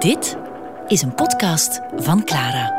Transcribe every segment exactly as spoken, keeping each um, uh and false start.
Dit is een podcast van Clara.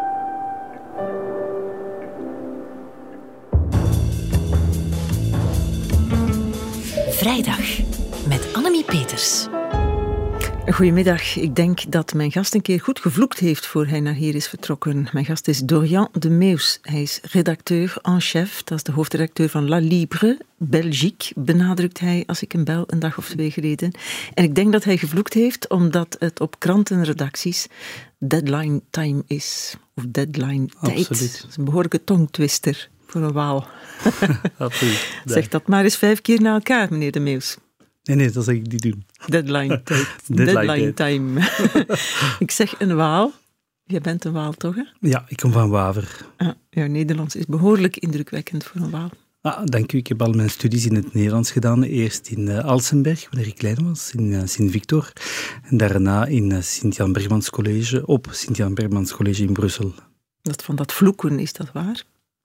Vrijdag met Annemie Peters. Goedemiddag. Ik denk dat mijn gast een keer goed gevloekt heeft voor hij naar hier is vertrokken. Mijn gast is Dorian de Meus. Hij is redacteur en chef, dat is de hoofdredacteur van La Libre, Belgique, benadrukt hij als ik hem bel een dag of twee geleden. En ik denk dat hij gevloekt heeft omdat het op krantenredacties deadline time is. Of deadline tijd. Absoluut. Dat is een behoorlijke tongtwister voor een Waal. Absoluut. Zeg dat maar eens vijf keer na elkaar, meneer de Meus. Nee, nee, dat zal ik niet doen. Deadline tijd. Deadline Deadline tijd. time. Ik zeg een Waal. Jij bent een Waal, toch? Hè? Ja, ik kom van Waver. Ah, jouw Nederlands is behoorlijk indrukwekkend voor een Waal. Ah, dank u. Ik heb al mijn studies in het Nederlands gedaan. Eerst in uh, Alsenberg, wanneer ik klein was, in uh, Sint-Victor. En daarna in uh, Sint-Jan Bergmans College, op Sint-Jan Bergmans College in Brussel. Dat van dat vloeken, is dat waar?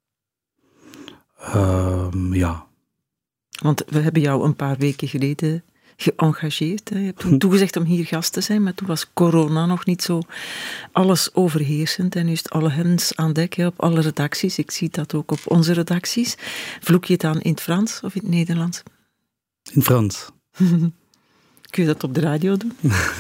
Uh, ja. Want we hebben jou een paar weken geleden geëngageerd. Hè. Je hebt toen toegezegd om hier gast te zijn, maar toen was corona nog niet zo alles overheersend. En nu is het alle hens aan dek hè, op alle redacties. Ik zie dat ook op onze redacties. Vloek je het dan in het Frans of in het Nederlands? In Frans. Kun je dat op de radio doen?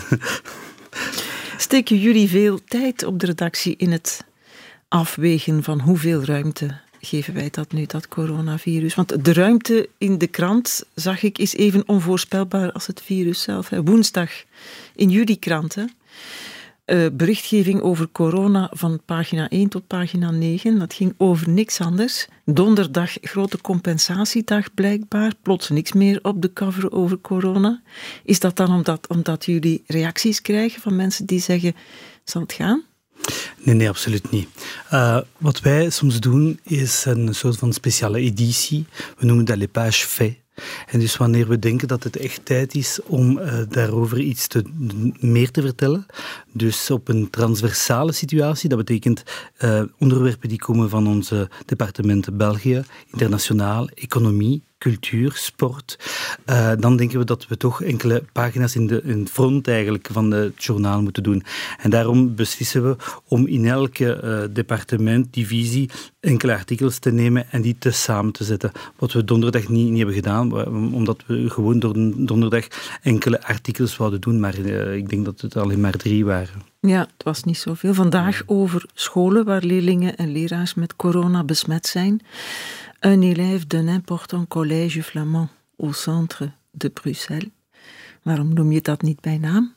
Steken jullie veel tijd op de redactie in het afwegen van hoeveel ruimte geven wij dat nu, dat coronavirus? Want de ruimte in de krant, zag ik, is even onvoorspelbaar als het virus zelf. Hè. Woensdag in jullie krant, hè. Uh, berichtgeving over corona van pagina één tot pagina negen. Dat ging over niks anders. Donderdag grote compensatiedag blijkbaar. Plots niks meer op de cover over corona. Is dat dan omdat, omdat jullie reacties krijgen van mensen die zeggen, zal het gaan? Nee, nee, absoluut niet. Uh, wat wij soms doen, is een soort van speciale editie. We noemen dat les pages faits. En dus wanneer we denken dat het echt tijd is om uh, daarover iets te, meer te vertellen, dus op een transversale situatie, dat betekent uh, onderwerpen die komen van onze departementen België, internationaal, economie, cultuur, sport, uh, dan denken we dat we toch enkele pagina's in de in het front eigenlijk van het journaal moeten doen. En daarom beslissen we om in elke uh, departement, divisie, enkele artikels te nemen en die te samen te zetten. Wat we donderdag niet, niet hebben gedaan, omdat we gewoon door donderdag enkele artikels wouden doen, maar uh, ik denk dat het alleen maar drie waren. Ja, het was niet zoveel. Vandaag over scholen waar leerlingen en leraars met corona besmet zijn. Un élève d'un important collège flamand au centre de Bruxelles. Waarom noem je dat niet bij naam?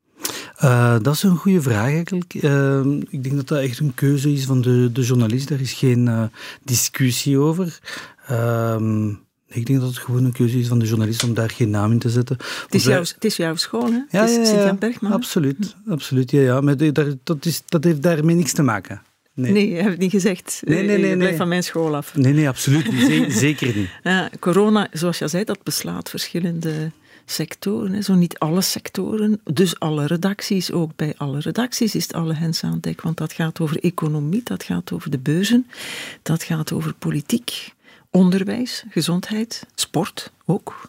Uh, dat is een goede vraag eigenlijk. Uh, ik denk dat dat echt een keuze is van de, de journalist. Daar is geen uh, discussie over. Uh, Ik denk dat het gewoon een keuze is van de journalist om daar geen naam in te zetten. Het is, wij... jouw, het is jouw school, hè? Ja, het is ja, ja, Sint-Jan Bergman. Absoluut, absoluut. Ja, ja. Maar dat, dat, is, dat heeft daarmee niks te maken. Nee, nee je hebt het niet gezegd. Nee, nee, nee. Je blijft nee. van mijn school af. Nee, nee, absoluut niet. Zeker niet. Ja, corona, zoals je zei, dat beslaat verschillende sectoren. Hè. Zo niet alle sectoren, dus alle redacties. Ook bij alle redacties is het alle hens aan dek. Want dat gaat over economie, dat gaat over de beurzen, dat gaat over politiek, onderwijs, gezondheid, sport ook.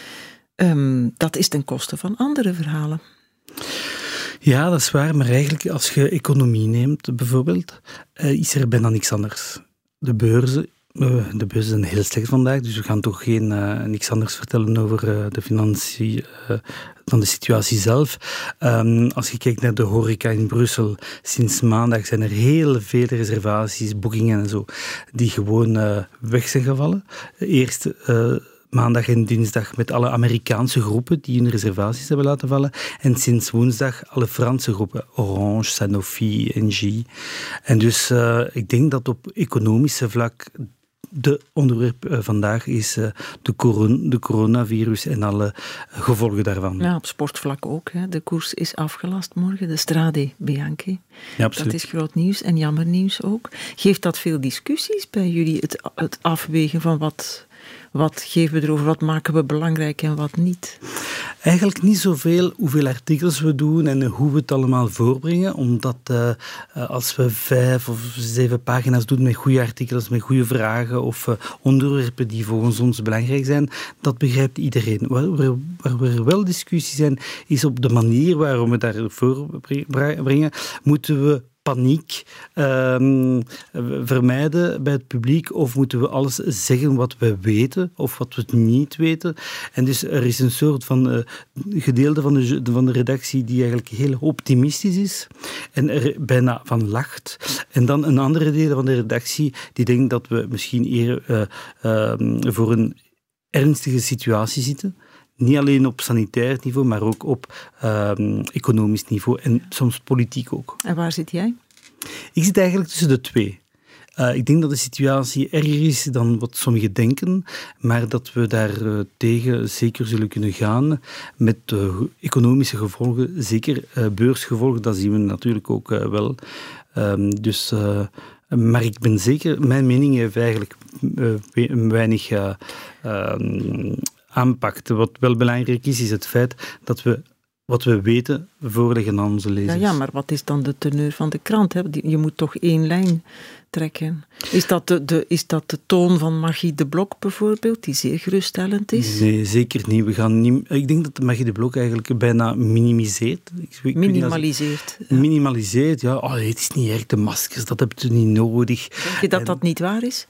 Um, dat is ten koste van andere verhalen. Ja, dat is waar, maar eigenlijk als je economie neemt bijvoorbeeld, uh, is er bijna niks anders. De beurzen, uh, de beurzen zijn heel slecht vandaag, dus we gaan toch geen uh, niks anders vertellen over uh, de financiën uh, dan de situatie zelf. Um, als je kijkt naar de horeca in Brussel, sinds maandag zijn er heel veel reservaties, boekingen en zo, die gewoon uh, weg zijn gevallen. Eerst Uh, maandag en dinsdag met alle Amerikaanse groepen die hun reservaties hebben laten vallen. En sinds woensdag alle Franse groepen. Orange, Sanofi, N G. En dus uh, ik denk dat op economische vlak de onderwerp uh, vandaag is uh, de, coron- de coronavirus en alle uh, gevolgen daarvan. Ja, op sportvlak ook. Hè. De koers is afgelast morgen. De Strade Bianchi. Ja, absoluut. Dat is groot nieuws en jammer nieuws ook. Geeft dat veel discussies bij jullie, het, het afwegen van wat Wat geven we erover? Wat maken we belangrijk en wat niet? Eigenlijk niet zoveel hoeveel artikels we doen en hoe we het allemaal voorbrengen, omdat uh, als we vijf of zeven pagina's doen met goede artikels, met goede vragen of uh, onderwerpen die volgens ons belangrijk zijn, dat begrijpt iedereen. Waar we, waar we wel discussie zijn, is op de manier waarom we daar voorbrengen. Moeten we paniek um, vermijden bij het publiek, of moeten we alles zeggen wat we weten of wat we niet weten? En dus er is een soort van uh, gedeelte van de, van de redactie die eigenlijk heel optimistisch is en er bijna van lacht. En dan een andere deel van de redactie die denkt dat we misschien eerder uh, uh, voor een ernstige situatie zitten. Niet alleen op sanitair niveau, maar ook op uh, economisch niveau en soms politiek ook. En waar zit jij? Ik zit eigenlijk tussen de twee. Uh, ik denk dat de situatie erger is dan wat sommigen denken, maar dat we daar uh, tegen zeker zullen kunnen gaan met uh, economische gevolgen, zeker uh, beursgevolgen, dat zien we natuurlijk ook uh, wel. Um, dus... Uh, Maar ik ben zeker, mijn mening heeft eigenlijk uh, weinig uh, uh, aanpakt. Wat wel belangrijk is, is het feit dat we wat we weten voorleggen aan onze lezers. Ja, ja, maar wat is dan de teneur van de krant? Hè? Je moet toch één lijn trekken. Is dat de, de, is dat de toon van Magie de Blok bijvoorbeeld, die zeer geruststellend is? Nee, zeker niet. We gaan niet. Ik denk dat Magie de Blok eigenlijk bijna minimiseert. Ik, ik minimaliseert. Niet, ja. Minimaliseert, ja. Oh, het is niet erg, de maskers, dat heb je niet nodig. Denk je dat en, dat niet waar is?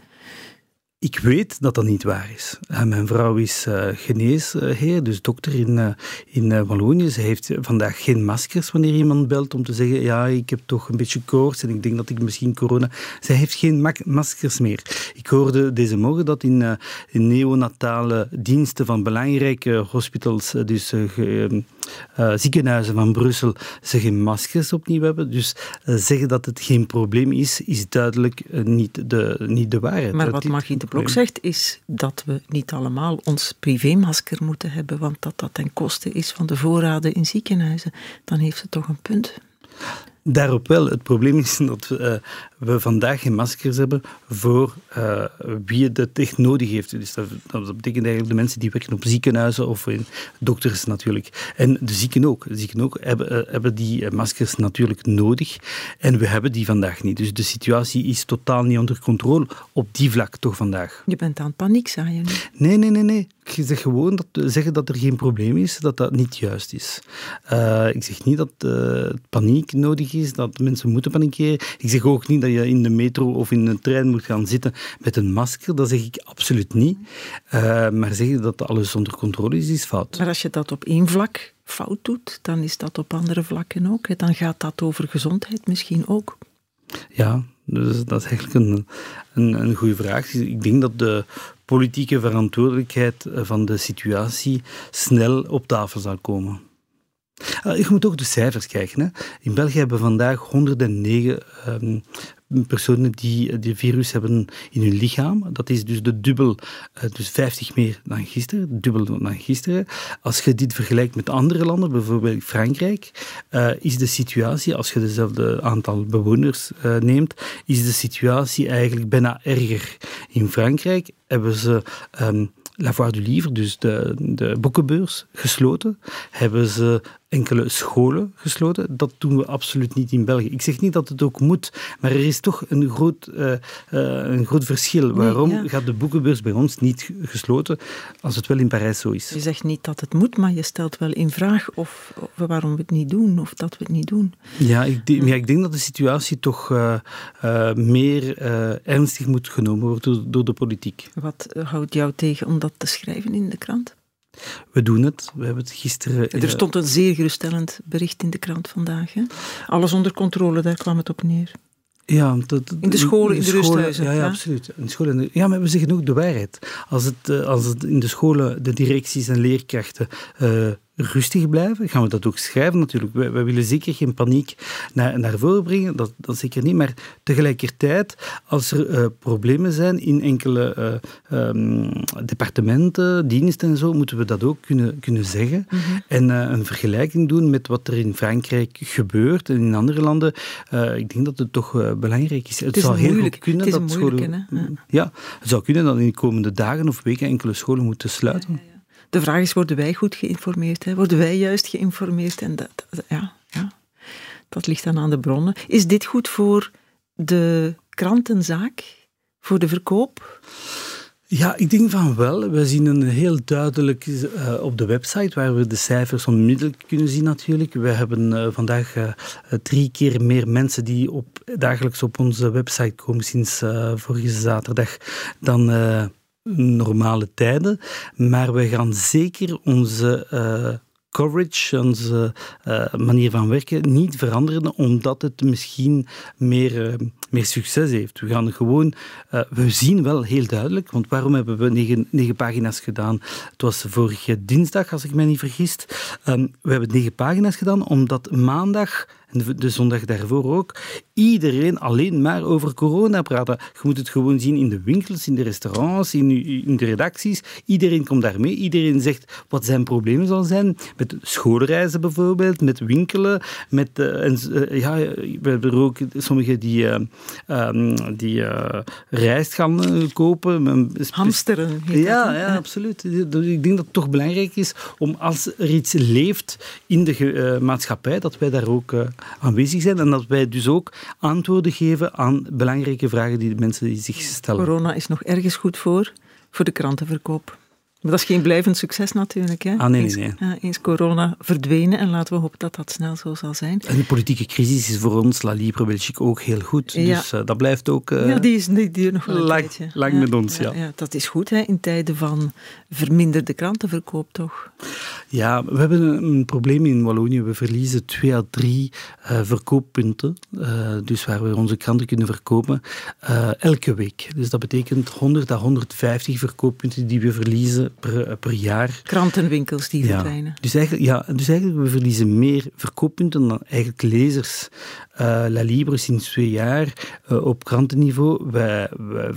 Ik weet dat dat niet waar is. Uh, mijn vrouw is uh, geneesheer, dus dokter in, uh, in uh, Wallonië. Ze heeft vandaag geen maskers wanneer iemand belt om te zeggen ja, ik heb toch een beetje koorts en ik denk dat ik misschien corona... Zij heeft geen ma- maskers meer. Ik hoorde deze morgen dat in, uh, in neonatale diensten van belangrijke hospitals, uh, dus uh, ge, uh, ziekenhuizen van Brussel, ze geen maskers opnieuw hebben. Dus uh, zeggen dat het geen probleem is, is duidelijk uh, niet, de, niet de waarheid. Maar wat mag je de Blok zegt, is dat we niet allemaal ons privémasker moeten hebben, want dat dat ten koste is van de voorraden in ziekenhuizen. Dan heeft ze toch een punt. Daarop wel. Het probleem is dat we, uh, we vandaag geen maskers hebben voor uh, wie het echt nodig heeft. Dus dat, dat betekent eigenlijk de mensen die werken op ziekenhuizen of in dokters natuurlijk. En de zieken ook. De zieken ook hebben, uh, hebben die maskers natuurlijk nodig. En we hebben die vandaag niet. Dus de situatie is totaal niet onder controle op die vlak toch vandaag. Je bent aan het paniek zaaien nu. Nee, nee, nee, nee. Ik zeg gewoon dat zeggen dat er geen probleem is, dat dat niet juist is. Uh, ik zeg niet dat uh, paniek nodig is, dat mensen moeten panikeren. Ik zeg ook niet dat je in de metro of in een trein moet gaan zitten met een masker. Dat zeg ik absoluut niet. Uh, maar zeggen dat alles onder controle is, is fout. Maar als je dat op één vlak fout doet, dan is dat op andere vlakken ook. Dan gaat dat over gezondheid misschien ook. Ja, dus dat is eigenlijk een, een, een goede vraag. Ik denk dat de politieke verantwoordelijkheid van de situatie snel op tafel zal komen. Uh, je moet ook de cijfers kijken. Hè. In België hebben we vandaag honderdnegen um, personen die het virus hebben in hun lichaam. Dat is dus de dubbel, uh, dus vijftig meer dan gisteren, dubbel dan gisteren. Als je dit vergelijkt met andere landen, bijvoorbeeld Frankrijk, uh, is de situatie, als je dezelfde aantal bewoners uh, neemt, is de situatie eigenlijk bijna erger. In Frankrijk hebben ze... Um, La Foire du Livre, dus de, de boekenbeurs, gesloten. Hebben ze enkele scholen gesloten. Dat doen we absoluut niet in België. Ik zeg niet dat het ook moet, maar er is toch een groot, uh, uh, een groot verschil. Waarom nee, ja. gaat de boekenbeurs bij ons niet gesloten, als het wel in Parijs zo is? Je zegt niet dat het moet, maar je stelt wel in vraag of, of waarom we het niet doen, of dat we het niet doen. Ja, ik, de, ja, ik denk dat de situatie toch uh, uh, meer uh, ernstig moet genomen worden door, door de politiek. Wat houdt jou tegen om dat te schrijven in de krant? We doen het. We hebben het gisteren... Er stond een zeer geruststellend bericht in de krant vandaag. Hè? Alles onder controle, daar kwam het op neer. Ja, dat, in de scholen, in de, in de rusthuizen. Ja, ja, ja, absoluut. In de scholen, ja, maar we zeggen ook de waarheid. Als het, als het in de scholen de directies en leerkrachten uh, rustig blijven. Gaan we dat ook schrijven natuurlijk. Wij, wij willen zeker geen paniek naar, naar voren brengen, dat, dat zeker niet. Maar tegelijkertijd, als er uh, problemen zijn in enkele uh, um, departementen, diensten en zo, moeten we dat ook kunnen, kunnen zeggen. Mm-hmm. En uh, een vergelijking doen met wat er in Frankrijk gebeurt en in andere landen. Uh, ik denk dat het toch uh, belangrijk is. Het, het is zou moeilijk. heel goed kunnen het is dat scholen... Hè? Ja. ja, het zou kunnen dat in de komende dagen of weken enkele scholen moeten sluiten. Ja, ja, ja. De vraag is, worden wij goed geïnformeerd? Hè? Worden wij juist geïnformeerd? En dat, dat, ja, ja, dat ligt dan aan de bronnen. Is dit goed voor de krantenzaak? Voor de verkoop? Ja, ik denk van wel. We zien een heel duidelijk uh, op de website, waar we de cijfers onmiddellijk kunnen zien natuurlijk. We hebben uh, vandaag uh, drie keer meer mensen die op, dagelijks op onze website komen sinds uh, vorige zaterdag dan... Uh, normale tijden, maar we gaan zeker onze uh, coverage, onze uh, manier van werken niet veranderen, omdat het misschien meer, uh, meer succes heeft. We gaan gewoon, uh, we zien wel heel duidelijk, want waarom hebben we negen, negen pagina's gedaan? Het was vorige dinsdag, als ik mij niet vergis. Um, we hebben negen pagina's gedaan, omdat maandag en de, de zondag daarvoor ook, iedereen alleen maar over corona praten. Je moet het gewoon zien in de winkels, in de restaurants, in, in de redacties. Iedereen komt daar mee. Iedereen zegt wat zijn problemen zal zijn. Met schoolreizen bijvoorbeeld, met winkelen. Met, uh, en, uh, ja, we hebben er ook sommigen die, uh, um, die uh, rijst gaan uh, kopen. Hamsteren. Ja, ja, absoluut. Ik denk dat het toch belangrijk is om als er iets leeft in de uh, maatschappij, dat wij daar ook... Uh, aanwezig zijn en dat wij dus ook antwoorden geven aan belangrijke vragen die de mensen die zich stellen. Corona is nog ergens goed voor, voor de krantenverkoop. Maar dat is geen blijvend succes natuurlijk. Hè? Ah, nee, eens, nee, nee. Uh, eens corona verdwenen en laten we hopen dat dat snel zo zal zijn. En de politieke crisis is voor ons, La Libre Belgique, ook heel goed. Ja. Dus uh, dat blijft ook... Uh, ja, die is die duurt nog wel een lang, tijdje. Lang ja, met ons, ja. ja. ja. Dat is goed, hè, in tijden van verminderde krantenverkoop, toch? Ja, we hebben een, een probleem in Wallonië. We verliezen twee à drie uh, verkooppunten. Uh, dus waar we onze kranten kunnen verkopen. Uh, elke week. Dus dat betekent honderd à honderdvijftig verkooppunten die we verliezen per, per jaar. Krantenwinkels die ja. verdwijnen. Dus eigenlijk, ja, dus eigenlijk we verliezen meer verkooppunten dan eigenlijk lezers. Uh, La Libre sinds twee jaar uh, op krantenniveau. Wij, wij,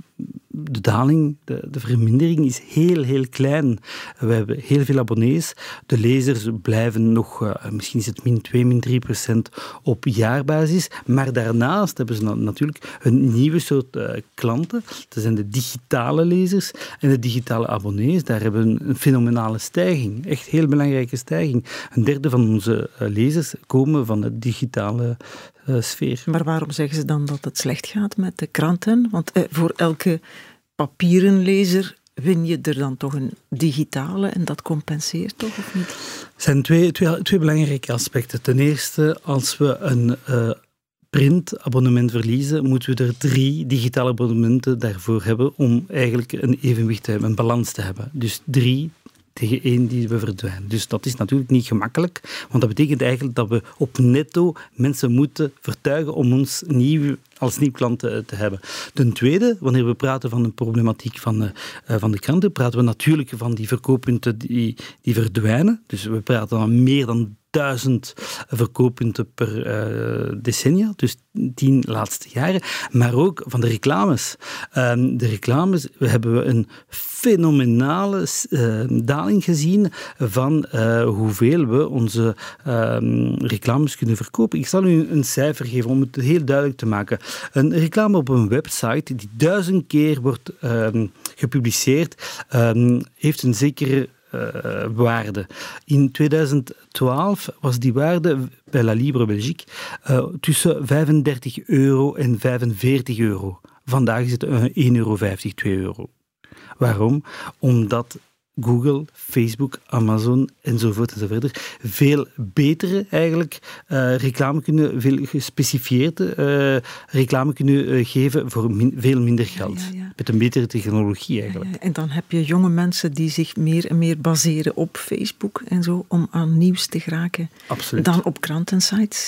de daling, de, de vermindering is heel, heel klein. We hebben heel veel abonnees. De lezers blijven nog, uh, misschien is het min twee, min drie procent op jaarbasis. Maar daarnaast hebben ze na- natuurlijk een nieuwe soort uh, klanten. Dat zijn de digitale lezers en de digitale abonnees. Daar hebben we een fenomenale stijging. Echt heel belangrijke stijging. Een derde van onze uh, lezers komen van de digitale uh, sfeer. Maar waarom zeggen ze dan dat het slecht gaat met de kranten? Want eh, voor elke papieren lezer win je er dan toch een digitale en dat compenseert toch, of niet? Er zijn twee, twee, twee belangrijke aspecten. Ten eerste, als we een uh, printabonnement verliezen, moeten we er drie digitale abonnementen daarvoor hebben om eigenlijk een evenwicht te hebben, een balans te hebben. Dus drie tegen één die we verdwijnen. Dus dat is natuurlijk niet gemakkelijk, want dat betekent eigenlijk dat we op netto mensen moeten vertuigen om ons nieuw, als nieuw klant te, te hebben. Ten tweede, wanneer we praten van de problematiek van de, uh, van de kranten, praten we natuurlijk van die verkooppunten die, die verdwijnen. Dus we praten van meer dan duizend verkooppunten per uh, decennia, dus tien laatste jaren, maar ook van de reclames. Um, de reclames, we hebben een fenomenale uh, daling gezien van uh, hoeveel we onze um, reclames kunnen verkopen. Ik zal u een cijfer geven om het heel duidelijk te maken. Een reclame op een website die duizend keer wordt um, gepubliceerd, um, heeft een zekere Uh, waarde. In tweeduizend twaalf was die waarde bij La Libre Belgique uh, tussen vijfendertig euro en vijfenveertig euro. Vandaag is het uh, één euro vijftig, twee euro. Waarom? Omdat Google, Facebook, Amazon enzovoort enzovoort veel betere eigenlijk uh, reclame kunnen, veel gespecifieerde uh, reclame kunnen uh, geven voor min, veel minder geld. Ja, ja, ja. Met een betere technologie eigenlijk. Ja, ja. En dan heb je jonge mensen die zich meer en meer baseren op Facebook en zo om aan nieuws te geraken. Absoluut. Dan op krantensites.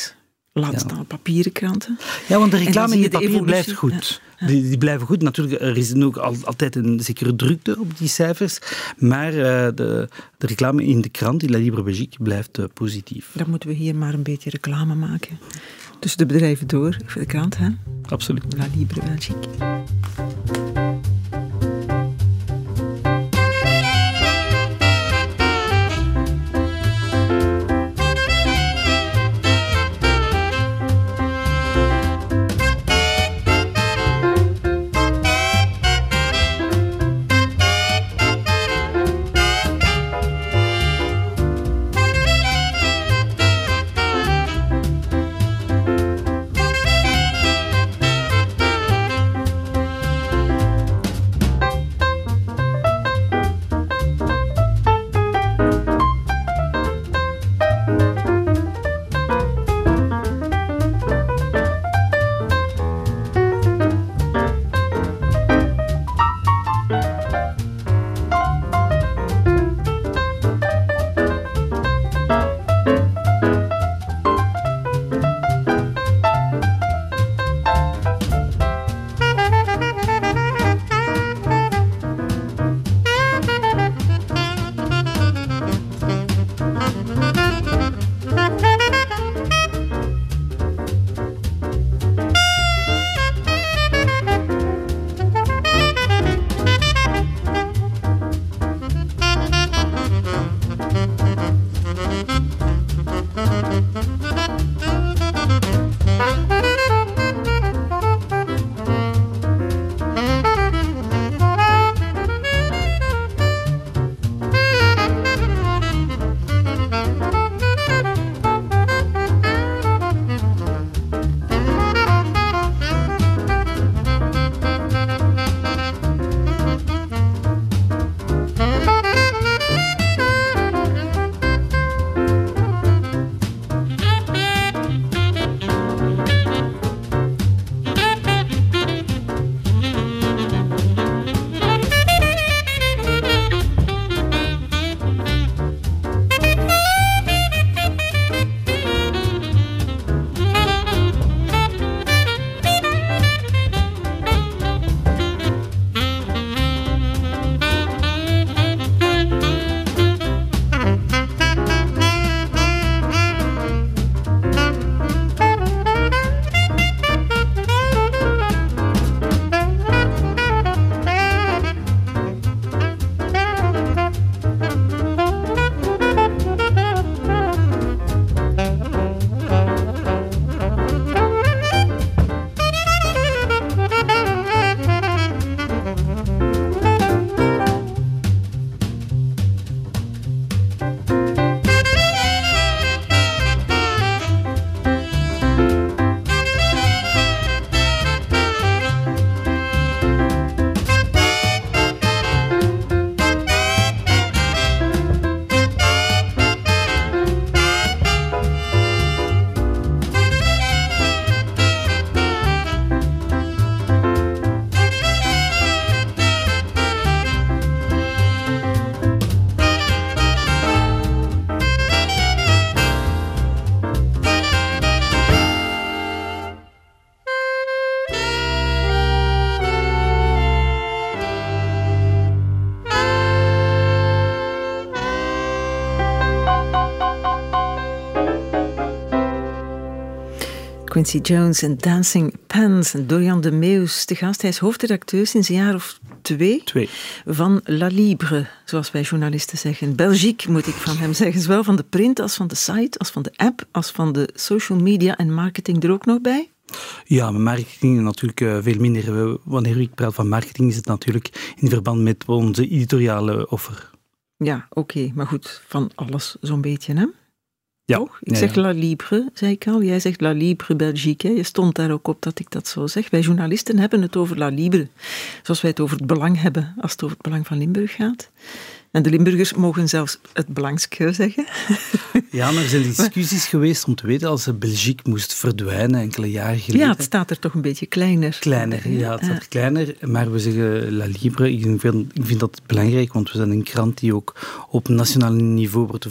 Laat staan ja. papieren kranten. Ja, want de reclame in het papier evolutie. blijft goed. Ja. Die, die blijven goed. Natuurlijk, er is ook al, altijd een zekere drukte op die cijfers, maar uh, de, de reclame in de krant, die La Libre Belgique, blijft uh, positief. Dan moeten we hier maar een beetje reclame maken. Tussen de bedrijven door, voor de krant, hè? Absoluut. La Libre Belgique. Quincy Jones en Dancing Pants. Dorian de Meus te gast. Hij is hoofdredacteur sinds een jaar of twee, twee. van La Libre, zoals wij journalisten zeggen. Belgique moet ik van hem zeggen. Zowel van de print als van de site, als van de app, als van de social media en marketing er ook nog bij. Ja, maar marketing natuurlijk uh, veel minder. Wanneer ik praat van marketing is het natuurlijk in verband met onze editoriale offer. Ja, oké. Okay, maar goed, van alles zo'n beetje, hè? Ja. Toch? Ik ja, zeg ja. La Libre, zei ik al. Jij zegt La Libre Belgique. Hè? Je stond daar ook op dat ik dat zo zeg. Wij journalisten hebben het over La Libre. Zoals wij het over het belang hebben als het over het belang van Limburg gaat. En de Limburgers mogen zelfs het belangske zeggen. Ja, maar er zijn discussies geweest om te weten als de Belgique moest verdwijnen enkele jaren geleden. Ja, het staat er toch een beetje kleiner. Kleiner, ja, het staat er kleiner. Maar we zeggen La Libre, ik vind, ik vind dat belangrijk, want we zijn een krant die ook op nationaal niveau wordt ver,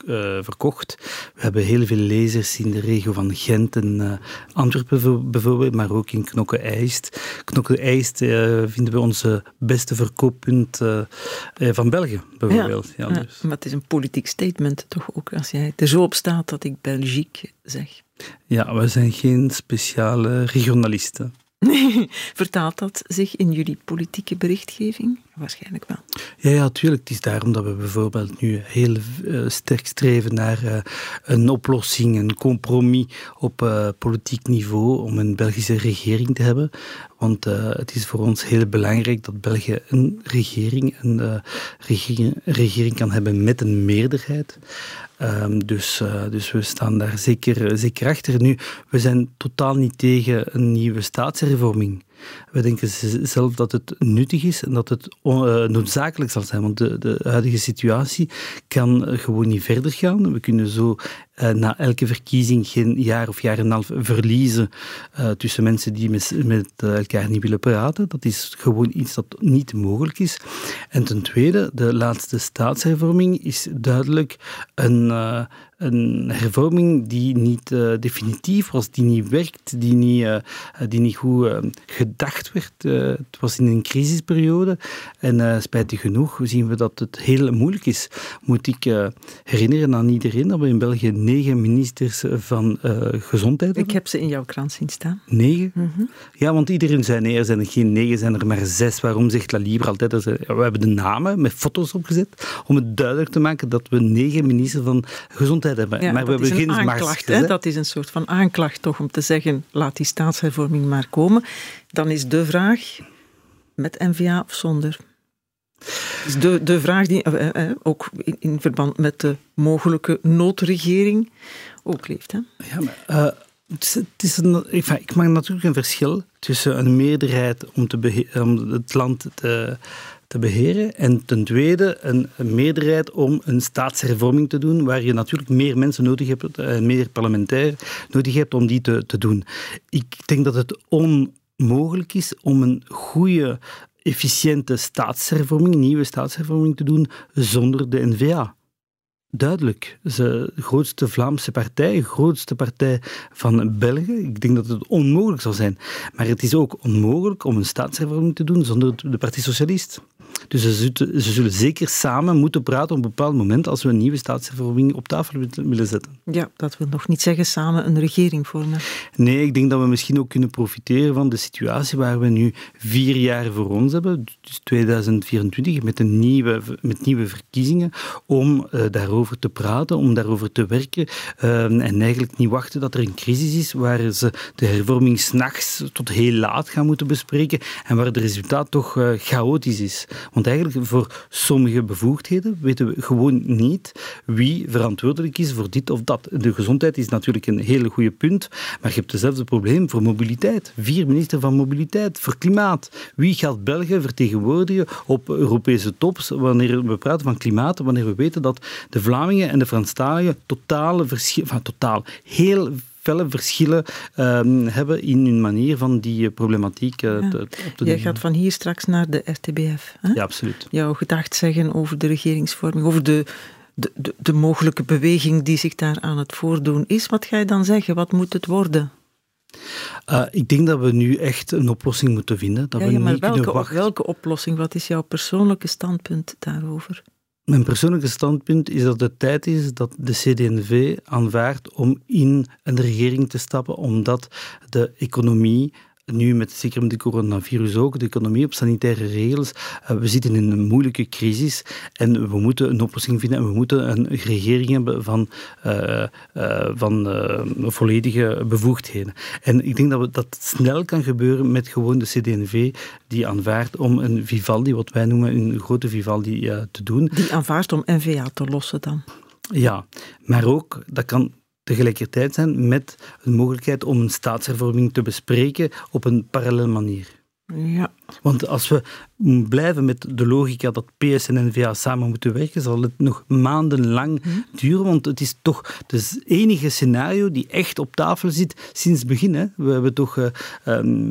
uh, verkocht. We hebben heel veel lezers in de regio van Gent en uh, Antwerpen bijvoorbeeld, maar ook in Knokke-Eist. Knokke-Eist uh, vinden we onze beste verkooppunt uh, uh, van België, bijvoorbeeld. Ja, ja, ja, dus. maar het is een politiek statement toch ook, als jij er zo op staat dat ik Belgique zeg. Ja, we zijn geen speciale regionalisten. Vertaalt dat zich in jullie politieke berichtgeving? Waarschijnlijk wel. Ja, ja, tuurlijk. Het is daarom dat we bijvoorbeeld nu heel uh, sterk streven naar uh, een oplossing, een compromis op uh, politiek niveau om een Belgische regering te hebben. Want uh, het is voor ons heel belangrijk dat België een regering, een uh, regering, regering kan hebben met een meerderheid. Um, dus, uh, dus we staan daar zeker, zeker achter. Nu, we zijn totaal niet tegen een nieuwe staatshervorming. We denken zelf dat het nuttig is en dat het uh, noodzakelijk zal zijn, want de, de huidige situatie kan gewoon niet verder gaan. We kunnen zo uh, na elke verkiezing geen jaar of jaar en een half verliezen uh, tussen mensen die met, met uh, elkaar niet willen praten. Dat is gewoon iets dat niet mogelijk is. En ten tweede, de laatste staatshervorming is duidelijk een... Uh, Een hervorming die niet uh, definitief was, die niet werkt, die niet, uh, die niet goed uh, gedacht werd. Uh, het was in een crisisperiode en uh, spijtig genoeg zien we dat het heel moeilijk is. Moet ik uh, herinneren aan iedereen dat we in België negen ministers van uh, gezondheid hebben? Ik heb ze in jouw krant zien staan. Negen? Mm-hmm. Ja, want iedereen zei nee, er zijn er geen negen, er zijn er maar zes. Waarom zegt La Libre altijd? Er zijn, we hebben de namen met foto's opgezet om het duidelijk te maken dat we negen ministers van gezondheid hebben. Ja, maar we hebben geen aanklacht. Hè? Dat is een soort van aanklacht toch om te zeggen, laat die staatshervorming maar komen. Dan is de vraag, met N V A of zonder? Dus de, de vraag die eh, eh, ook in, in verband met de mogelijke noodregering ook leeft. Hè? Ja, maar... Uh... Het is een, ik maak natuurlijk een verschil tussen een meerderheid om, te behe- om het land te, te beheren en ten tweede een, een meerderheid om een staatshervorming te doen, waar je natuurlijk meer mensen nodig hebt, uh, meer parlementair nodig hebt om die te, te doen. Ik denk dat het onmogelijk is om een goede, efficiënte staatshervorming, nieuwe staatshervorming te doen zonder de N V A. Duidelijk. De grootste Vlaamse partij, de grootste partij van België. Ik denk dat het onmogelijk zal zijn. Maar het is ook onmogelijk om een staatshervorming te doen zonder de Partij Socialist. Dus ze zullen, ze zullen zeker samen moeten praten op een bepaald moment als we een nieuwe staatshervorming op tafel willen zetten. Ja, dat wil nog niet zeggen samen een regering vormen. Nee, ik denk dat we misschien ook kunnen profiteren van de situatie waar we nu vier jaar voor ons hebben, dus tweeduizend vierentwintig, met, een nieuwe, met nieuwe verkiezingen, om uh, daarover te praten, om daarover te werken uh, en eigenlijk niet wachten dat er een crisis is waar ze de hervorming 's nachts tot heel laat gaan moeten bespreken en waar het resultaat toch uh, chaotisch is. Want eigenlijk voor sommige bevoegdheden weten we gewoon niet wie verantwoordelijk is voor dit of dat. De gezondheid is natuurlijk een hele goede punt, maar je hebt hetzelfde probleem voor mobiliteit. Vier minister van mobiliteit, voor klimaat. Wie gaat België vertegenwoordigen op Europese tops wanneer we praten van klimaat, wanneer we weten dat de Vlamingen en de Franstaligen totale verschillen, enfin, totaal, heel felle verschillen um, hebben in hun manier van die problematiek uh, ja. te, op te doen. Jij gaat van hier straks naar de R T B F. Hè? Ja, absoluut. Jouw gedacht zeggen over de regeringsvorming, over de, de, de, de mogelijke beweging die zich daar aan het voordoen is. Wat ga je dan zeggen? Wat moet het worden? Uh, ik denk dat we nu echt een oplossing moeten vinden. Dat ja, we ja, maar niet welke, kunnen wachten. welke oplossing? Wat is jouw persoonlijke standpunt daarover? Mijn persoonlijke standpunt is dat het tijd is dat de C D en V aanvaardt om in een regering te stappen, omdat de economie, nu met zeker met de coronavirus ook, de economie op sanitaire regels, uh, we zitten in een moeilijke crisis en we moeten een oplossing vinden en we moeten een regering hebben van, uh, uh, van uh, volledige bevoegdheden. En ik denk dat we, dat snel kan gebeuren met gewoon de C D en V die aanvaardt om een Vivaldi, wat wij noemen een grote Vivaldi, uh, te doen. Die aanvaardt om N V A te lossen dan? Ja, maar ook, dat kan tegelijkertijd zijn met een mogelijkheid om een staatshervorming te bespreken op een parallel manier. Ja. Want als we blijven met de logica dat P S en N V A samen moeten werken, zal het nog maandenlang hm. duren, want het is toch het enige scenario die echt op tafel zit sinds het begin. Hè. We hebben toch uh, um,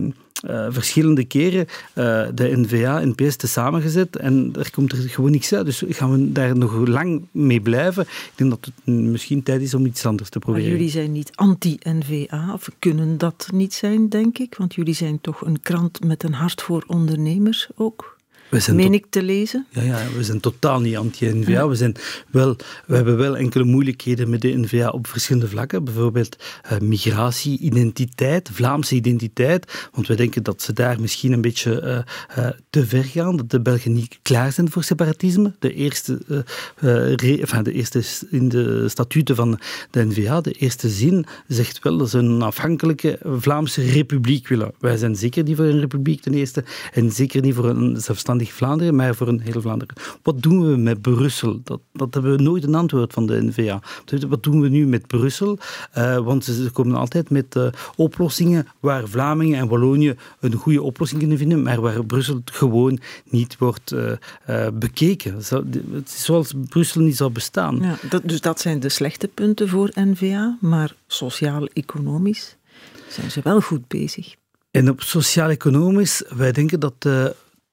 uh, verschillende keren uh, de N V A en P S tezamen gezet en er komt er gewoon niks uit. Dus gaan we daar nog lang mee blijven? Ik denk dat het misschien tijd is om iets anders te proberen. Maar jullie zijn niet anti-N V A, of kunnen dat niet zijn, denk ik? Want jullie zijn toch een krant met een hart voor ondernemers ook? Meen ik te lezen? Ja, ja, we zijn totaal niet anti-N V A. We, zijn wel, we hebben wel enkele moeilijkheden met de N V A op verschillende vlakken. Bijvoorbeeld uh, migratie, identiteit, Vlaamse identiteit. Want we denken dat ze daar misschien een beetje uh, uh, te ver gaan. Dat de Belgen niet klaar zijn voor separatisme. De eerste, uh, uh, re, enfin, de eerste in de statuten van de N V A, de eerste zin, zegt wel dat ze een afhankelijke Vlaamse republiek willen. Wij zijn zeker niet voor een republiek ten eerste en zeker niet voor een zelfstandig Vlaanderen, maar voor een heel Vlaanderen. Wat doen we met Brussel? Dat, dat hebben we nooit een antwoord van de N V A. Wat doen we nu met Brussel? Uh, want ze komen altijd met uh, oplossingen waar Vlamingen en Wallonië een goede oplossing kunnen vinden, maar waar Brussel gewoon niet wordt uh, uh, bekeken. Zo, het is zoals Brussel niet zou bestaan. Ja, dat, dus dat zijn de slechte punten voor N V A, maar sociaal-economisch zijn ze wel goed bezig. En op sociaal-economisch, wij denken dat uh,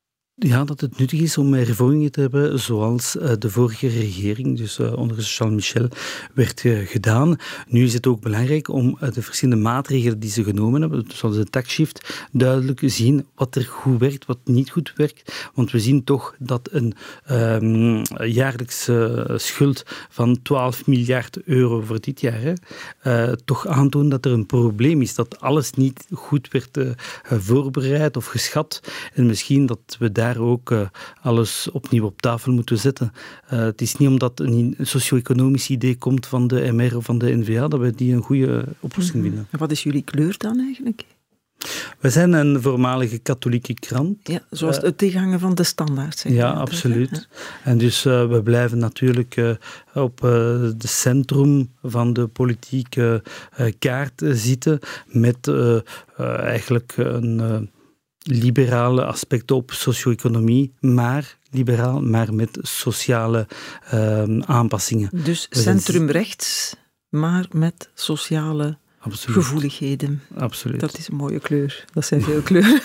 Ja, dat het nuttig is om hervormingen te hebben zoals uh, de vorige regering, dus uh, onder Charles Michel, werd uh, gedaan. Nu is het ook belangrijk om uh, de verschillende maatregelen die ze genomen hebben, zoals de taxshift, duidelijk zien wat er goed werkt, wat niet goed werkt. Want we zien toch dat een um, jaarlijkse uh, schuld van twaalf miljard euro voor dit jaar hè, uh, toch aantoont dat er een probleem is, dat alles niet goed werd uh, voorbereid of geschat. En misschien dat we daar ook uh, alles opnieuw op tafel moeten zetten. Uh, het is niet omdat een socio-economisch idee komt van de M R of van de N V A dat we die een goede oplossing mm-hmm. vinden. En wat is jullie kleur dan eigenlijk? We zijn een voormalige katholieke krant. Ja, zoals uh, het tegenhangen van de Standaard. Zeg ja, absoluut. Ja. En dus uh, we blijven natuurlijk uh, op uh, het centrum van de politieke uh, kaart uh, zitten met uh, uh, eigenlijk een Uh, liberale aspecten op socio-economie, maar liberaal, maar met sociale uh, aanpassingen. Dus centrumrechts, maar met sociale Absoluut. gevoeligheden. Absoluut. Dat is een mooie kleur. Dat zijn veel kleuren.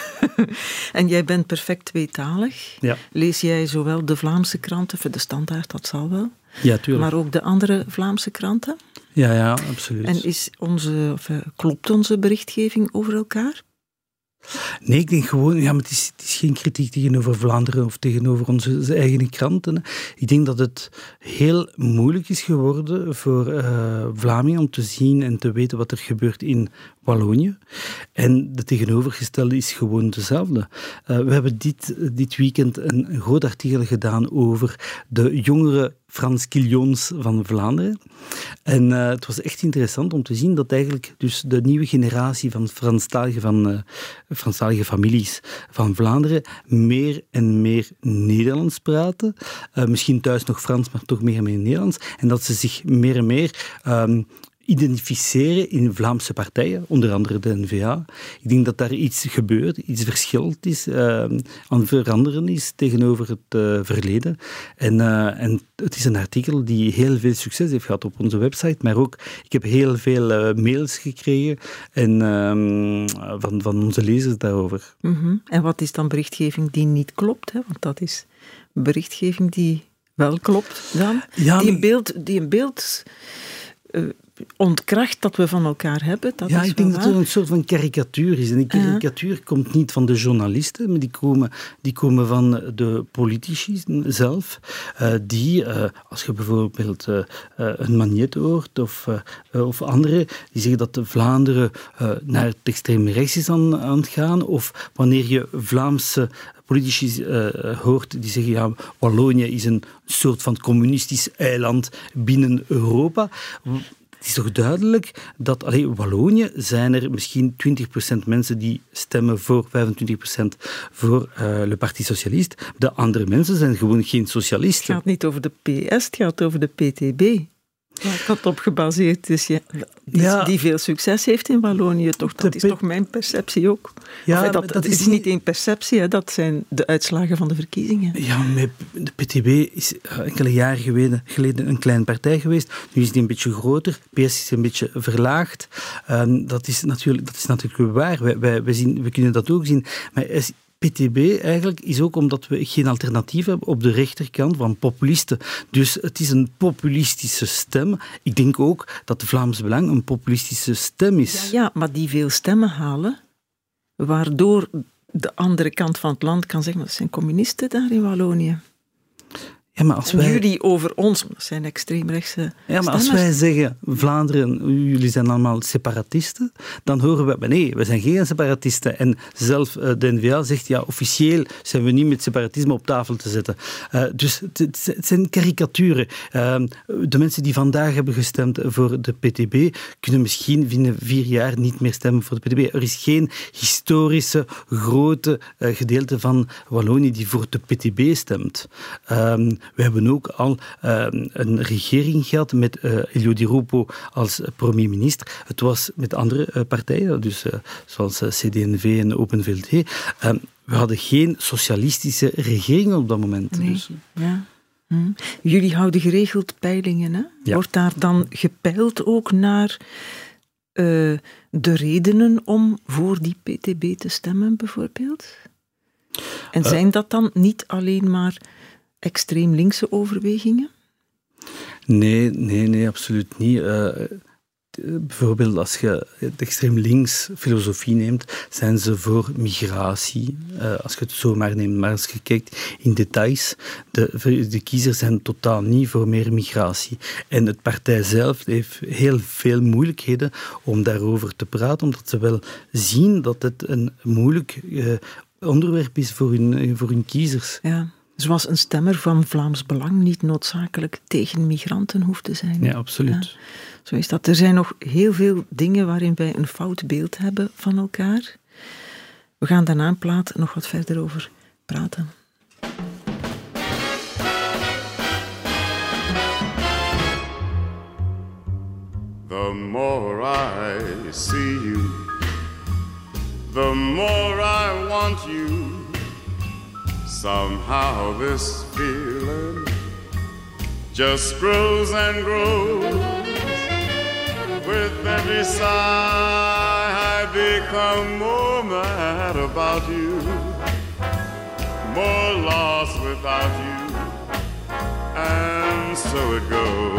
En jij bent perfect tweetalig. Ja. Lees jij zowel de Vlaamse kranten, voor de Standaard, dat zal wel, ja, tuurlijk. maar ook de andere Vlaamse kranten? Ja, ja, absoluut. En is onze, of, uh, klopt onze berichtgeving over elkaar? Nee, ik denk gewoon, ja, maar het is, het is geen kritiek tegenover Vlaanderen of tegenover onze eigen kranten. Ik denk dat het heel moeilijk is geworden voor uh, Vlamingen om te zien en te weten wat er gebeurt in Wallonië. En de tegenovergestelde is gewoon dezelfde. Uh, we hebben dit, dit weekend een, een groot artikel gedaan over de jongere Frans Quillons van Vlaanderen. En uh, het was echt interessant om te zien dat eigenlijk dus de nieuwe generatie van Franstalige, van, uh, Franstalige families van Vlaanderen meer en meer Nederlands praten. Uh, misschien thuis nog Frans, maar toch meer en meer Nederlands. En dat ze zich meer en meer Um, identificeren in Vlaamse partijen, onder andere de N V A. Ik denk dat daar iets gebeurt, iets verschilt is, uh, aan veranderen is tegenover het uh, verleden. En, uh, en het is een artikel die heel veel succes heeft gehad op onze website, maar ook, ik heb heel veel uh, mails gekregen en, uh, van, van onze lezers daarover. Mm-hmm. En wat is dan berichtgeving die niet klopt? Hè? Want dat is berichtgeving die wel klopt dan. Ja, die, een beeld, die een beeld Uh, ontkracht dat we van elkaar hebben. Dat ja, is ik denk waar. dat er een soort van karikatuur is. En die karikatuur uh-huh. komt niet van de journalisten, maar die komen, die komen van de politici zelf. Uh, die, uh, als je bijvoorbeeld uh, uh, een Magnet hoort of, uh, of andere, die zeggen dat de Vlaanderen uh, naar het extreem rechts is aan, aan het gaan. Of wanneer je Vlaamse politici uh, hoort die zeggen, ja, Wallonië is een soort van communistisch eiland binnen Europa. Het is toch duidelijk dat, allee, Wallonië zijn er misschien twintig procent mensen die stemmen voor vijfentwintig procent voor uh, Le Parti Socialiste. De andere mensen zijn gewoon geen socialisten. Het gaat niet over de P S, het gaat over de P T B. Waar dat op gebaseerd is, ja. die, Ja. die veel succes heeft in Wallonië. Toch? Dat De is P- toch mijn perceptie ook. Ja, Enfin, dat, maar dat is, is niet één perceptie, hè. Dat zijn de uitslagen van de verkiezingen. Ja, met de P T B is enkele jaren geleden, geleden een kleine partij geweest. Nu is die een beetje groter. P S is een beetje verlaagd. Um, dat, is natuurlijk, dat is natuurlijk waar. Wij, wij, wij, zien, we kunnen dat ook zien. Maar is, P T B eigenlijk is ook omdat we geen alternatief hebben op de rechterkant van populisten. Dus het is een populistische stem. Ik denk ook dat de Vlaams Belang een populistische stem is. Ja, ja, maar die veel stemmen halen, waardoor de andere kant van het land kan zeggen, dat zijn communisten daar in Wallonië. Ja, maar als En wij... jullie over ons, dat zijn extreemrechtse Ja, maar als stemmers. wij zeggen, Vlaanderen, jullie zijn allemaal separatisten, dan horen we, maar nee, we zijn geen separatisten. En zelf uh, de N V A zegt, ja, officieel zijn we niet met separatisme op tafel te zetten. Uh, dus het, het, het zijn karikaturen. Uh, de mensen die vandaag hebben gestemd voor de P T B, kunnen misschien binnen vier jaar niet meer stemmen voor de P T B. Er is geen historische, grote uh, gedeelte van Wallonië die voor de P T B stemt. Um, We hebben ook al uh, een regering gehad met uh, Elio Di Rupo als premier-minister. Het was met andere uh, partijen, dus uh, zoals uh, C D en V en Open V L D. Uh, we hadden geen socialistische regering op dat moment. Nee, Dus. ja. Hm. Jullie houden geregeld peilingen, hè? Ja. Wordt daar dan gepeild ook naar uh, de redenen om voor die P T B te stemmen, bijvoorbeeld? En Uh, zijn dat dan niet alleen maar extreem linkse overwegingen? Nee, nee, nee, absoluut niet. Uh, bijvoorbeeld als je de extreem links filosofie neemt, zijn ze voor migratie, uh, als je het zo maar neemt. Maar als je kijkt in details, de, de kiezers zijn totaal niet voor meer migratie. En het partij zelf heeft heel veel moeilijkheden om daarover te praten, omdat ze wel zien dat het een moeilijk uh, onderwerp is voor hun, voor hun kiezers. Ja. Zoals een stemmer van Vlaams Belang niet noodzakelijk tegen migranten hoeft te zijn. Ja, absoluut. Ja, zo is dat. Er zijn nog heel veel dingen waarin wij een fout beeld hebben van elkaar. We gaan daarna een plaat nog wat verder over praten. The more I see you, the more I want you. Somehow this feeling just grows and grows. With every sigh I become more mad about you, more lost without you, and so it goes.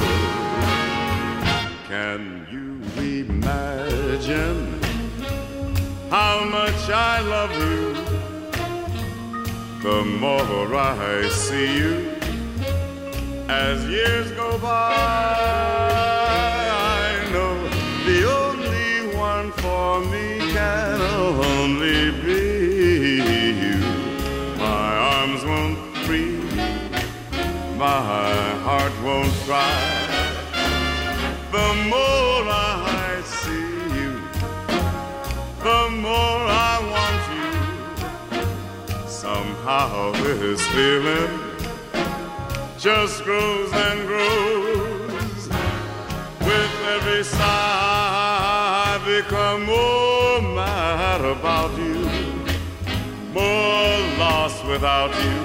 Can you imagine how much I love you? The more I see you, as years go by, I know the only one for me can only be you. My arms won't free you, my heart won't cry. The more I see you, the more I want you. Somehow this feeling just grows and grows. With every sigh I become more mad about you, more lost without you,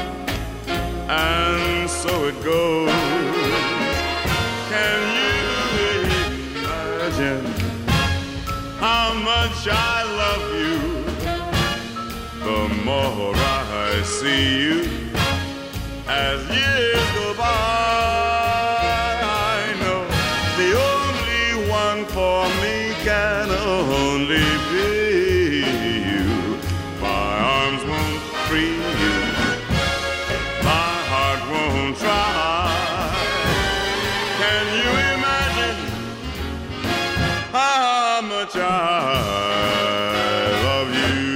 and so it goes. Can you imagine how much I love you? The more I see you, as years go by, I know the only one for me can only be you. My arms won't free you, my heart won't try. Can you imagine how much I love you?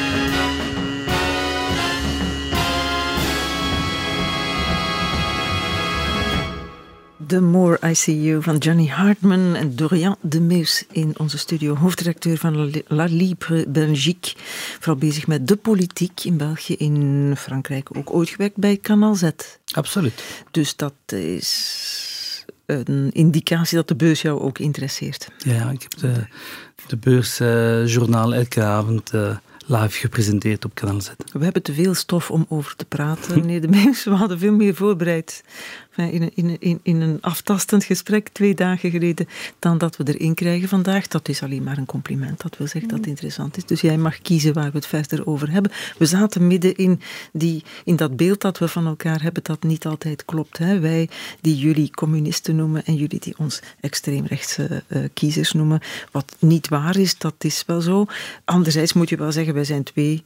The More I See You van Johnny Hartman en Dorian de Meus in onze studio. Hoofdredacteur van La Libre Belgique. Vooral bezig met de politiek in België, in Frankrijk. Ook ooit gewerkt bij Canal Z. Absoluut. Dus dat is een indicatie dat de beurs jou ook interesseert. Ja, ik heb de, de beursjournaal uh, elke avond uh, live gepresenteerd op Kanaal Z. We hebben te veel stof om over te praten. Meneer De Meijers, we hadden veel meer voorbereid in een, in, een, in een aftastend gesprek twee dagen geleden dan dat we erin krijgen vandaag. Dat is alleen maar een compliment. Dat wil zeggen dat het interessant is. Dus jij mag kiezen waar we het verder over hebben. We zaten midden in, die, in dat beeld dat we van elkaar hebben dat niet altijd klopt. Hè? Wij die jullie communisten noemen en jullie die ons extreemrechtse uh, kiezers noemen. Wat niet waar is, dat is wel zo. Anderzijds moet je wel zeggen, wij zijn twee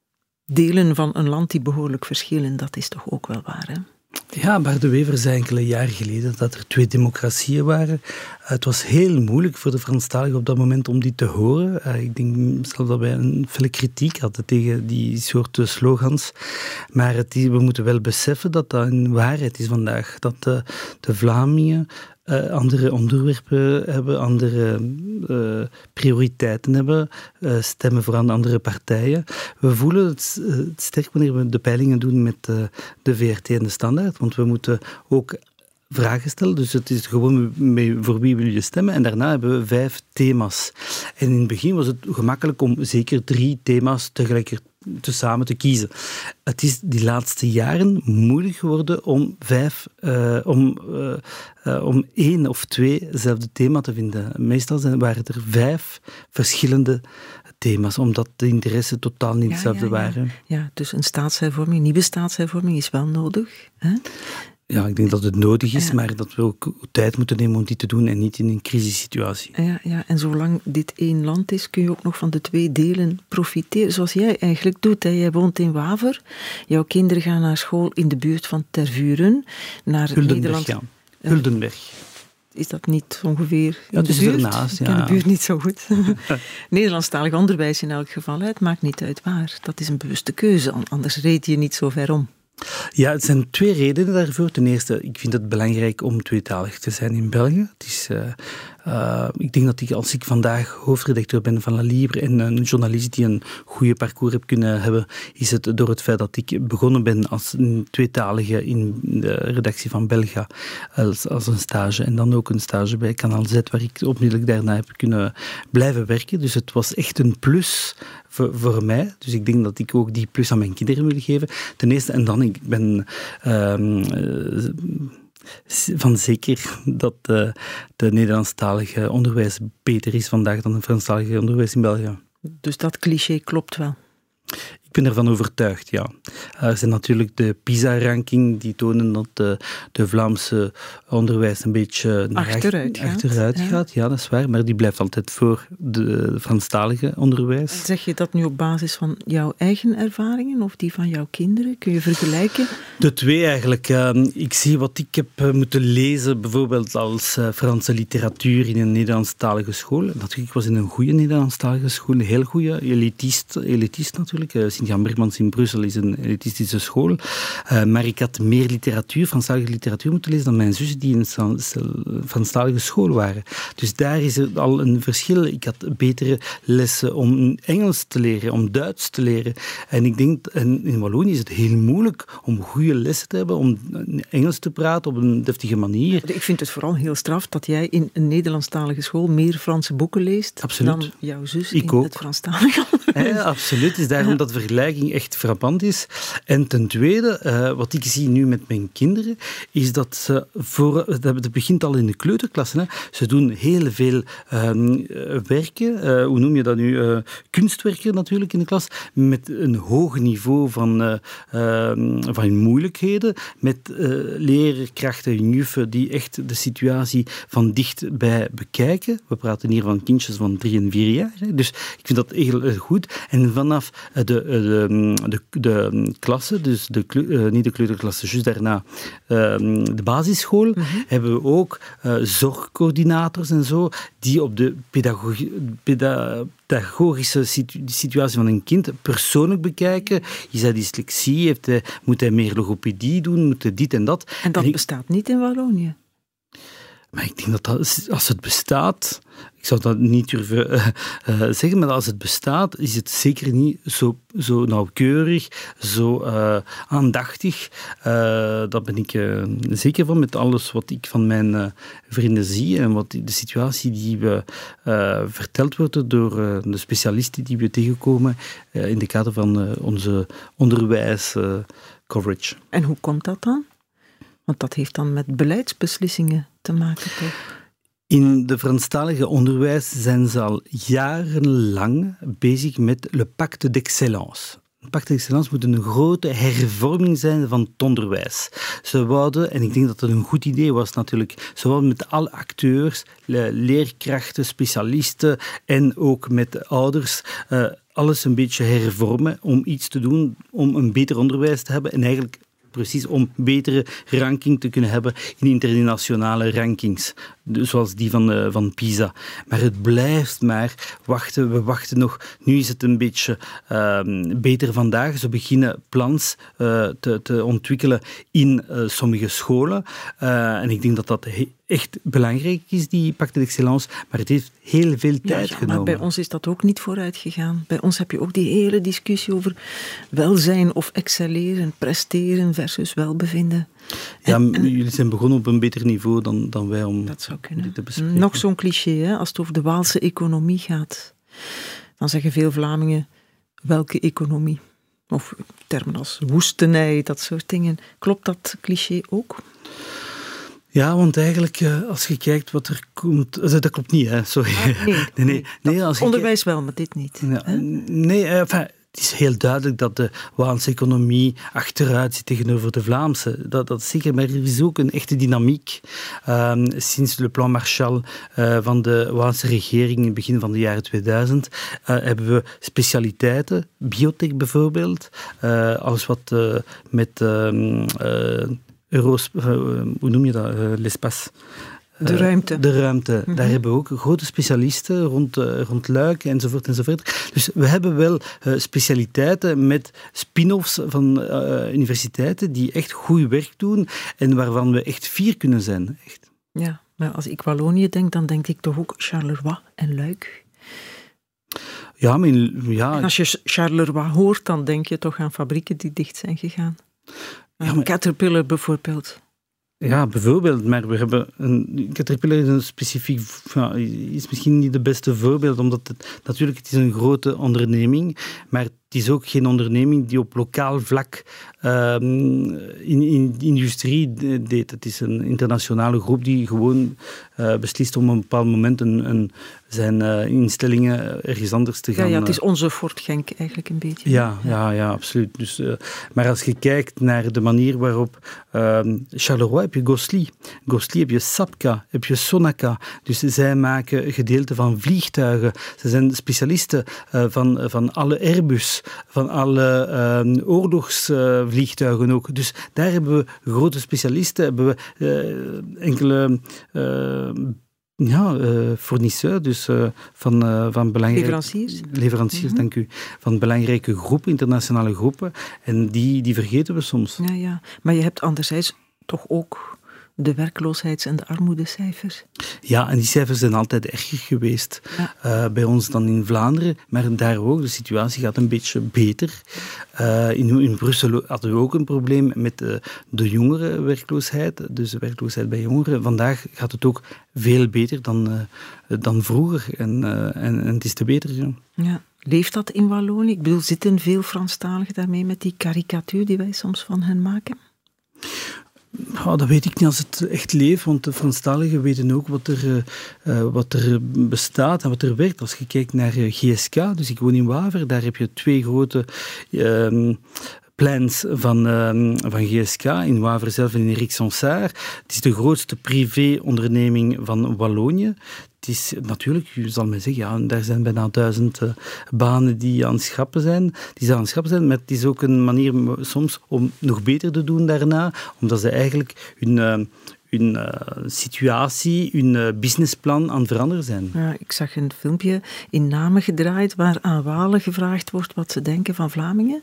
delen van een land die behoorlijk verschillen. Dat is toch ook wel waar, hè? Ja, Bart De Wever zei enkele jaren geleden dat er twee democratieën waren. Uh, het was heel moeilijk voor de Franstaligen op dat moment om die te horen. Uh, ik denk zelfs dat wij een felle kritiek hadden tegen die soort slogans. Maar het, we moeten wel beseffen dat dat een waarheid is vandaag. Dat de, de Vlamingen Uh, andere onderwerpen hebben, andere uh, prioriteiten hebben, uh, stemmen voor andere partijen. We voelen het, uh, het sterk wanneer we de peilingen doen met uh, de V R T en de Standaard, want we moeten ook vragen stellen. Dus het is gewoon mee, voor wie wil je stemmen. En daarna hebben we vijf thema's. En in het begin was het gemakkelijk om zeker drie thema's tegelijkertijd te samen te kiezen. Het is die laatste jaren moeilijk geworden om vijf, uh, om, uh, uh, om één of twee hetzelfde thema te vinden. Meestal zijn, waren er vijf verschillende thema's, omdat de interessen totaal niet hetzelfde ja, ja, ja. waren. Ja, dus een staatshervorming, nieuwe staatshervorming is wel nodig, hè? Ja, ik denk dat het nodig is, ja. maar dat we ook tijd moeten nemen om die te doen en niet in een crisissituatie. Ja, ja, en zolang dit één land is, kun je ook nog van de twee delen profiteren, zoals jij eigenlijk doet. Hè. Jij woont in Waver, jouw kinderen gaan naar school in de buurt van Tervuren, naar Huldenberg, Nederland. ja. Huldenberg. Is dat niet ongeveer ja, in de buurt? Ernaast, ja. Ik ken de buurt niet zo goed. Nederlandstalig onderwijs in elk geval, het maakt niet uit waar. Dat is een bewuste keuze, anders reed je niet zo ver om. Ja, het zijn twee redenen daarvoor. Ten eerste, ik vind het belangrijk om tweetalig te zijn in België. Het is, uh, uh, ik denk dat ik, als ik vandaag hoofdredacteur ben van La Libre en een journalist die een goede parcours heb kunnen hebben, is het door het feit dat ik begonnen ben als een tweetalige in de redactie van Belga, als, als een stage. En dan ook een stage bij Kanaal Z, waar ik onmiddellijk daarna heb kunnen blijven werken. Dus het was echt een plus voor, voor mij. Dus ik denk dat ik ook die plus aan mijn kinderen wil geven. Ten eerste, en dan ik ben uh, van zeker dat uh, de Nederlandstalige onderwijs beter is vandaag dan het Franstalige onderwijs in België. Dus dat cliché klopt wel? Ik ben ervan overtuigd, ja. Er zijn natuurlijk de PISA-ranking die tonen dat de, de Vlaamse onderwijs een beetje achteruit gaat. Achteruit ja. gaat. Ja, dat is waar, maar die blijft altijd voor de Franstalige onderwijs. Zeg je dat nu op basis van jouw eigen ervaringen of die van jouw kinderen? Kun je vergelijken? De twee eigenlijk. Uh, ik zie wat ik heb uh, moeten lezen, bijvoorbeeld als uh, Franse literatuur in een Nederlandstalige school. Natuurlijk, ik was in een goede Nederlandstalige school, een heel goede, elitist, elitist natuurlijk. Uh, Sint-Jan Bergmans in Brussel is een elitistische school. Uh, maar ik had meer literatuur, Franstalige literatuur moeten lezen dan mijn zussen die in een Franstalige school waren. Dus daar is er al een verschil. Ik had betere lessen om Engels te leren, om Duits te leren. En ik denk, en in Wallonië is het heel moeilijk om goede lessen te hebben, om Engels te praten op een deftige manier. Ik vind het vooral heel straf dat jij in een Nederlandstalige school meer Franse boeken leest absoluut. Dan jouw zus ik in ook. het Franstalige onderwijs. Ja, absoluut. Het is daarom dat de vergelijking echt frappant is. En ten tweede, uh, wat ik zie nu met mijn kinderen, is dat ze voor, dat begint al in de kleuterklassen, hè. Ze doen heel veel uh, werken, uh, hoe noem je dat nu, uh, kunstwerken natuurlijk in de klas, met een hoog niveau van, uh, uh, van moeilijkheden, met uh, leerkrachten en juffen die echt de situatie van dichtbij bekijken. We praten hier van kindjes van drie en vier jaar, hè. Dus ik vind dat heel goed. En vanaf de, de, de, de klasse, dus de, uh, niet de kleuterklasse, juist daarna uh, de basisschool, mm-hmm. hebben we ook uh, zorgcoördinators en zo, die op de pedagogie, peda, pedagogische situ, situatie van een kind persoonlijk bekijken. Is hij dyslexie? Heeft hij, moet hij meer logopedie doen? Moet hij dit en dat? En dat en ik, bestaat niet in Wallonië? Maar ik denk dat, dat als het bestaat, ik zou dat niet durven uh, uh, zeggen, maar als het bestaat, is het zeker niet zo, zo nauwkeurig, zo uh, aandachtig. Uh, daar ben ik uh, zeker van, met alles wat ik van mijn uh, vrienden zie en wat de situatie die we uh, verteld worden door uh, de specialisten die we tegenkomen uh, in de kader van uh, onze onderwijs uh, coverage. En hoe komt dat dan? Want dat heeft dan met beleidsbeslissingen te maken, toch? In de Franstalige onderwijs zijn ze al jarenlang bezig met le pacte d'excellence. Het pacte d'excellence moet een grote hervorming zijn van het onderwijs. Ze wouden, en ik denk dat dat een goed idee was natuurlijk, ze wouden met alle acteurs, leerkrachten, specialisten en ook met de ouders uh, alles een beetje hervormen om iets te doen, om een beter onderwijs te hebben en eigenlijk precies om betere ranking te kunnen hebben in internationale rankings, zoals die van, uh, van PISA. Maar het blijft maar wachten. We wachten nog. Nu is het een beetje uh, beter vandaag. Ze beginnen plans uh, te, te ontwikkelen in uh, sommige scholen. Uh, en ik denk dat dat he- echt belangrijk is, die pacte d'excellence. Maar het heeft heel veel tijd ja, ja, genomen. Maar bij ons is dat ook niet vooruit gegaan. Bij ons heb je ook die hele discussie over welzijn of excelleren, presteren versus welbevinden. Ja, en, en, jullie zijn begonnen op een beter niveau dan, dan wij om dat zou kunnen. dit te bespreken. Nog zo'n cliché, hè, als het over de Waalse economie gaat. Dan zeggen veel Vlamingen, welke economie? Of termen als woestenij, dat soort dingen. Klopt dat cliché ook? Ja, want eigenlijk, als je kijkt wat er komt... Dat klopt niet, hè? Sorry. Ah, nee, nee, nee, nee, nee, als je onderwijs wel, maar dit niet. Ja, hè? nee, enfin, het is heel duidelijk dat de Waalse economie achteruit zit tegenover de Vlaamse. Dat, dat is zeker, maar er is ook een echte dynamiek. Um, sinds le plan Marshall uh, van de Waalse regering in het begin van de jaren tweeduizend uh, hebben we specialiteiten, biotech bijvoorbeeld, uh, alles wat uh, met... Uh, uh, Euro's, uh, hoe noem je dat? Uh, l'espace. De ruimte. De ruimte. Mm-hmm. Daar hebben we ook grote specialisten rond, uh, rond Luik enzovoort enzovoort. Dus we hebben wel uh, specialiteiten met spin-offs van uh, universiteiten die echt goed werk doen en waarvan we echt fier kunnen zijn. Echt. Ja, maar als ik Wallonië denk, dan denk ik toch ook Charleroi en Luik. Ja, maar in, ja. En als je Charleroi hoort, dan denk je toch aan fabrieken die dicht zijn gegaan. Ja, maar... Caterpillar bijvoorbeeld. Ja, bijvoorbeeld, maar we hebben een Caterpillar is een specifiek, ja, is misschien niet het beste voorbeeld, omdat het natuurlijk het is een grote onderneming, maar het is ook geen onderneming die op lokaal vlak uh, in, in industrie deed. Het is een internationale groep die gewoon uh, beslist om op een bepaald moment een, een, zijn uh, instellingen ergens anders te gaan. Ja, ja, het is onze Fort Genk eigenlijk een beetje. Ja, ja, ja, absoluut. Dus, uh, maar als je kijkt naar de manier waarop uh, Charleroi heb je Gosli, Gosli heb je Sapka, heb je Sonaca. Dus zij maken gedeelten van vliegtuigen. Ze zijn specialisten uh, van, van alle Airbus, van alle uh, oorlogsvliegtuigen uh, ook. Dus daar hebben we grote specialisten, hebben we uh, enkele uh, ja, uh, fournisseurs, dus uh, van, uh, van belangrijke... Leveranciers. Leveranciers, mm-hmm. dank u. Van belangrijke groepen, internationale groepen. En die, die vergeten we soms. Ja, ja. Maar je hebt anderzijds toch ook de werkloosheids- en de armoedecijfers. Ja, en die cijfers zijn altijd erger geweest ja. uh, bij ons dan in Vlaanderen. Maar daar ook, de situatie gaat een beetje beter. Uh, in, in Brussel hadden we ook een probleem met uh, de jongerenwerkloosheid. Dus de werkloosheid bij jongeren. Vandaag gaat het ook veel beter dan, uh, dan vroeger. En, uh, en, en het is te beter. Ja. Ja. Leeft dat in Wallonië? Ik bedoel, zitten veel Franstaligen daarmee met die karikatuur die wij soms van hen maken? Oh, dat weet ik niet als het echt leeft, want de Franstaligen weten ook wat er, uh, wat er bestaat en wat er werkt. Als je kijkt naar uh, G S K, dus ik woon in Waver, daar heb je twee grote uh, plans van, uh, van G S K, in Waver zelf en in Rik-Sansaar. Het is de grootste privé-onderneming van Wallonië. Het is natuurlijk, je zal mij zeggen, ja, daar zijn bijna duizend uh, banen die aan het schrappen zijn. Die aan het schrappen zijn, maar het is ook een manier soms om nog beter te doen daarna, omdat ze eigenlijk hun, uh, hun uh, situatie, hun uh, businessplan aan het veranderen zijn. Ja, ik zag een filmpje in Namen gedraaid waar aan Walen gevraagd wordt wat ze denken van Vlamingen.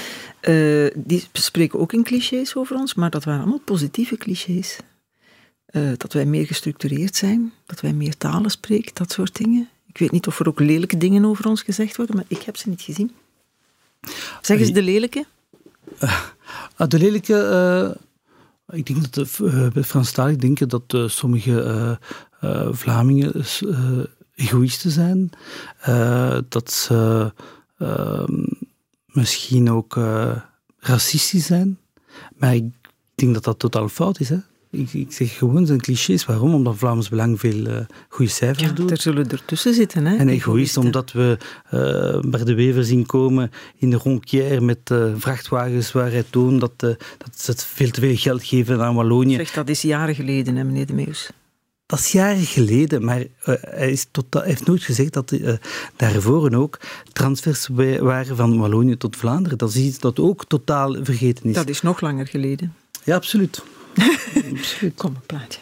Uh, die spreken ook in clichés over ons, maar dat waren allemaal positieve clichés. Uh, dat wij meer gestructureerd zijn, dat wij meer talen spreken, dat soort dingen. Ik weet niet of er ook lelijke dingen over ons gezegd worden, maar ik heb ze niet gezien. Zeg eens de lelijke. Uh, de lelijke... Uh, ik denk dat uh, bij Franstalig denken dat uh, sommige uh, uh, Vlamingen uh, egoïsten zijn. Uh, dat ze uh, misschien ook uh, racistisch zijn. Maar ik denk dat dat totaal fout is, hè. Ik, ik zeg gewoon, het zijn clichés. Waarom? Omdat Vlaams Belang veel uh, goede cijfers ja, doet. Er zullen ertussen zitten, hè? En egoïst, omdat we uh, Bart de Wever zien komen in de Ronquière met uh, vrachtwagens waar hij toont dat, uh, dat ze veel te veel geld geven aan Wallonië. Zeg, dat is jaren geleden, hè, meneer De Meeuws. Dat is jaren geleden, maar uh, hij, is totaal, hij heeft nooit gezegd dat uh, daarvoor ook transfers waren van Wallonië tot Vlaanderen. Dat is iets dat ook totaal vergeten is. Dat is nog langer geleden. Ja, absoluut. absoluut. Kom, een plaatje.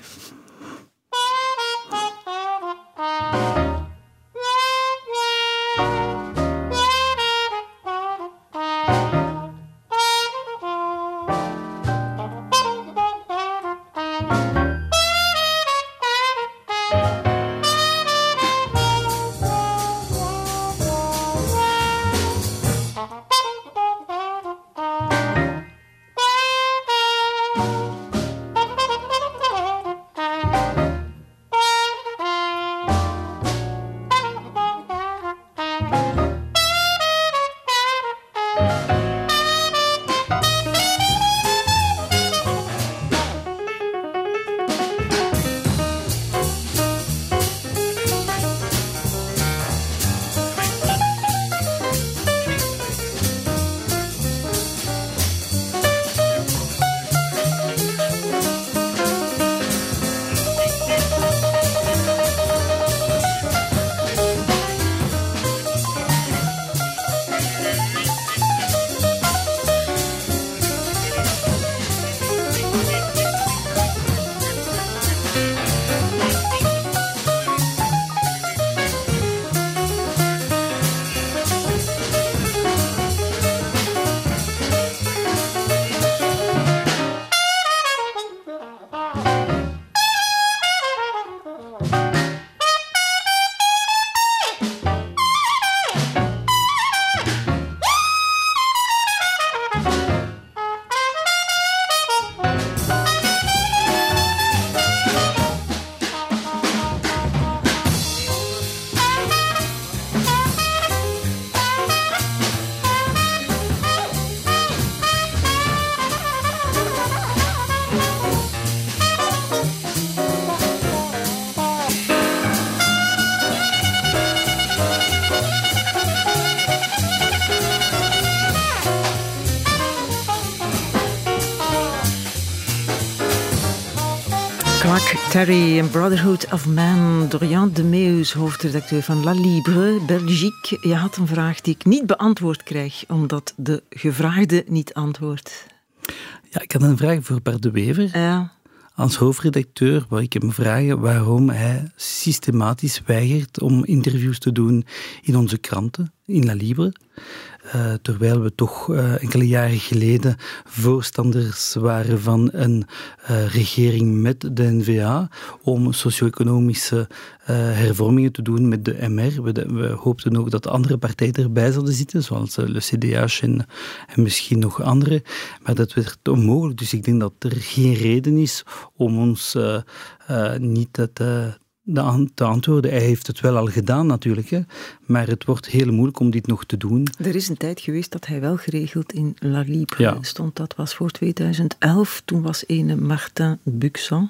Clark Terry en Brotherhood of Man. Dorian De Meeuws, hoofdredacteur van La Libre, Belgique. Je had een vraag die ik niet beantwoord krijg, omdat de gevraagde niet antwoordt. Ja, ik had een vraag voor Bart de Wever. Ja. Als hoofdredacteur wou ik hem vragen waarom hij systematisch weigert om interviews te doen in onze kranten, in La Libre. Uh, terwijl we toch uh, enkele jaren geleden voorstanders waren van een uh, regering met de N V A om socio-economische uh, hervormingen te doen met de M R. We, we hoopten ook dat andere partijen erbij zouden zitten, zoals uh, de C D H en, en misschien nog andere. Maar dat werd onmogelijk, dus ik denk dat er geen reden is om ons uh, uh, niet te... De te antwoorden. Hij heeft het wel al gedaan natuurlijk, hè. Maar het wordt heel moeilijk om dit nog te doen. Er is een tijd geweest dat hij wel geregeld in La Libre ja. stond. Dat was voor tweeduizend elf. Toen was ene Martin Buxon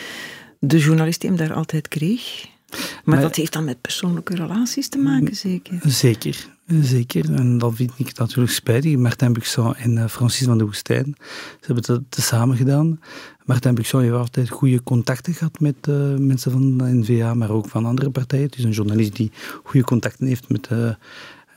de journalist die hem daar altijd kreeg. Maar, maar dat heeft dan met persoonlijke relaties te maken, zeker? Zeker, zeker. En dat vind ik natuurlijk spijtig. Martin Buxon en Francis van de Woestijn, ze hebben het tezamen gedaan. Martin Buxon heeft altijd goede contacten gehad met uh, mensen van de N V A, maar ook van andere partijen. Het is een journalist die goede contacten heeft met, uh,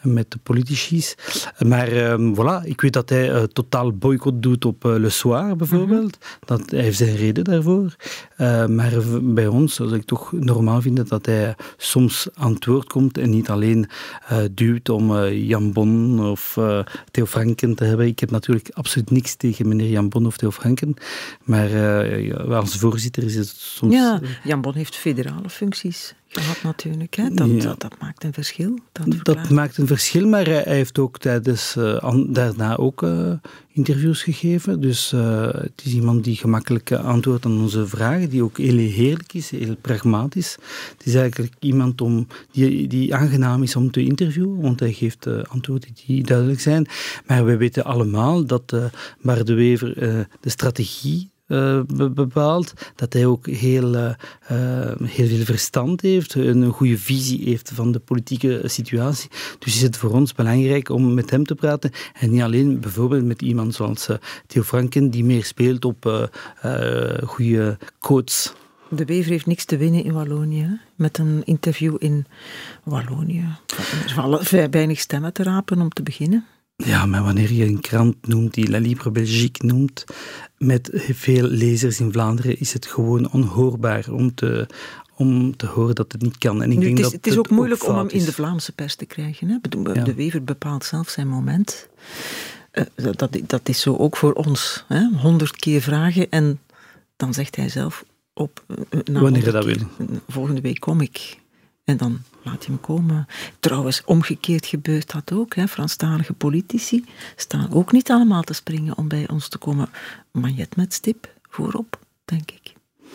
met de politici's. Maar um, voilà, ik weet dat hij uh, totaal boycott doet op uh, Le Soir bijvoorbeeld. Mm-hmm. Dat, hij heeft zijn reden daarvoor. Uh, maar bij ons zou ik toch normaal vinden dat hij soms aan het woord komt en niet alleen uh, duwt om uh, Jan Bon of uh, Theo Franken te hebben. Ik heb natuurlijk absoluut niks tegen meneer Jan Bon of Theo Franken, maar uh, als voorzitter is het soms... Ja, Jan Bon heeft federale functies gehad natuurlijk. Hè? Dat, ja. dat, dat maakt een verschil. Dat, dat maakt een verschil, maar hij, hij heeft ook tijdens, uh, an, daarna ook uh, interviews gegeven. Dus uh, het is iemand die gemakkelijk antwoordt aan onze vragen, die ook heel heerlijk is, heel pragmatisch. Het is eigenlijk iemand om, die, die aangenaam is om te interviewen, want hij geeft uh, antwoorden die duidelijk zijn. Maar we weten allemaal dat uh, Bart de Wever uh, de strategie Uh, bepaalt, dat hij ook heel, uh, uh, heel veel verstand heeft, een goede visie heeft van de politieke situatie. Dus is het voor ons belangrijk om met hem te praten en niet alleen bijvoorbeeld met iemand zoals uh, Theo Franken, die meer speelt op uh, uh, goede quotes. De Wever heeft niks te winnen in Wallonië. Met een interview in Wallonië. Er vallen weinig stemmen te rapen om te beginnen. Ja, maar wanneer je een krant noemt die La Libre Belgique noemt, met veel lezers in Vlaanderen, is het gewoon onhoorbaar om te, om te horen dat het niet kan. En ik nu, denk het is, dat het is ook het moeilijk ook om hem is. in de Vlaamse pers te krijgen. Hè? De Ja. Wever bepaalt zelf zijn moment. Uh, dat, dat is zo ook voor ons. Hè? Honderd keer vragen en dan zegt hij zelf op... Uh, wanneer je dat wil. Volgende week kom ik. En dan laat je hem komen. Trouwens, omgekeerd gebeurt dat ook. Hè. Franstalige politici staan ook niet allemaal te springen om bij ons te komen. Magnet met stip voorop, denk ik.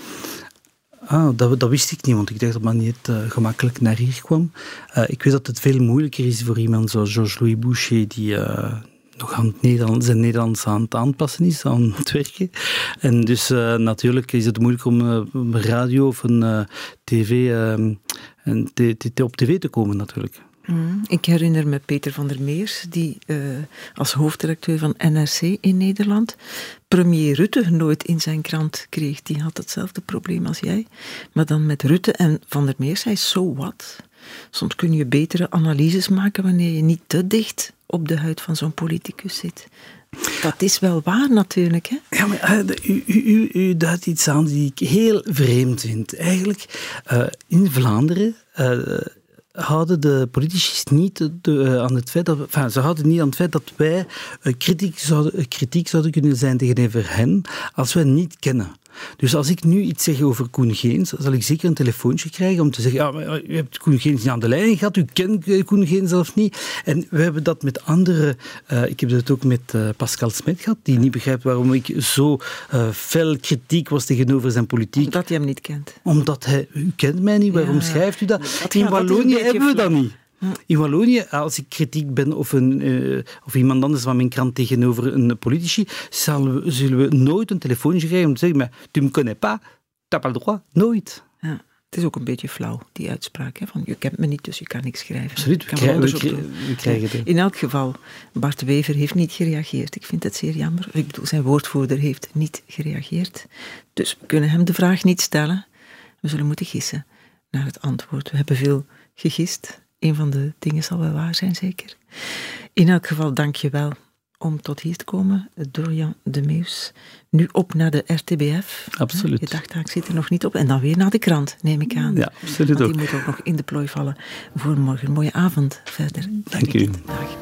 Ah, dat, dat wist ik niet, want ik dacht dat Magnet uh, gemakkelijk naar hier kwam. Uh, ik weet dat het veel moeilijker is voor iemand zoals Georges-Louis Boucher, die... Uh, nog aan het Nederland, zijn Nederlands aan het aanpassen is, aan het werken. En dus uh, natuurlijk is het moeilijk om uh, op een radio of een uh, tv, uh, een t- t- op tv te komen natuurlijk. Mm, ik herinner me Peter van der Meers, die uh, als hoofdredacteur van N R C in Nederland premier Rutte nooit in zijn krant kreeg. Die had hetzelfde probleem als jij. Maar dan met Rutte en Van der Meers zei, so what? Soms kun je betere analyses maken wanneer je niet te dicht op de huid van zo'n politicus zit. Dat is wel waar natuurlijk, hè? Ja, maar uh, u, u, u, u duidt iets aan die ik heel vreemd vind. Eigenlijk, uh, in Vlaanderen... Uh, houden de politici niet de, uh, aan het feit dat... Enfin, ze houden niet aan het feit dat wij uh, kritiek, zouden, uh, kritiek zouden kunnen zijn tegenover hen als wij niet kennen. Dus als ik nu iets zeg over Koen Geens, zal ik zeker een telefoontje krijgen om te zeggen, ja, maar u hebt Koen Geens niet aan de lijn gehad, u kent Koen Geens zelf niet. En we hebben dat met andere... Uh, ik heb dat ook met uh, Pascal Smet gehad, die niet begrijpt waarom ik zo uh, fel kritiek was tegenover zijn politiek. Omdat hij hem niet kent. Omdat hij... U kent mij niet, waarom ja. schrijft u dat? dat In ja, Wallonië dat hebben we dat niet. Hm. In Wallonië, als ik kritiek ben of, een, uh, of iemand anders van mijn krant tegenover een politici, zullen we, zullen we nooit een telefoontje krijgen om te zeggen, maar tu me connais pas, t'as pas le droit. Nooit. Ja. Het is ook een beetje flauw, die uitspraak. Hè, van, je kent me niet, dus je kan niks schrijven. Absoluut, we, krijgen, we, krijgen, we krijgen het. In elk geval, Bart de Wever heeft niet gereageerd. Ik vind het zeer jammer. Ik bedoel, zijn woordvoerder heeft niet gereageerd. Dus we kunnen hem de vraag niet stellen. We zullen moeten gissen naar het antwoord. We hebben veel gegist. Een van de dingen zal wel waar zijn, zeker. In elk geval, dank je wel om tot hier te komen, Dorian de Meus. Nu op naar de R T B F. Absoluut. Je dacht, ik zit er nog niet op. En dan weer naar de krant, neem ik aan. Ja, absoluut. Want die ook. moet ook nog in de plooi vallen voor morgen. Mooie avond verder. Dank u. Dag.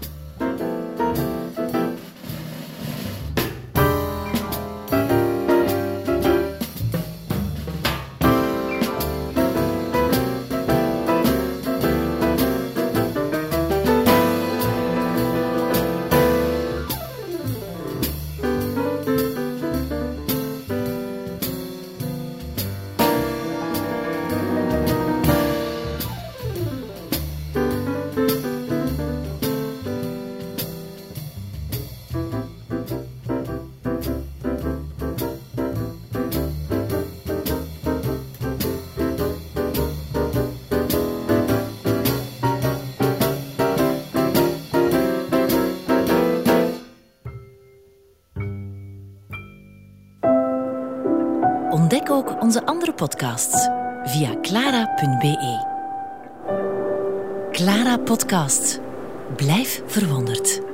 Ontdek ook onze andere podcasts via clara punt be. Clara Podcast. Blijf verwonderd.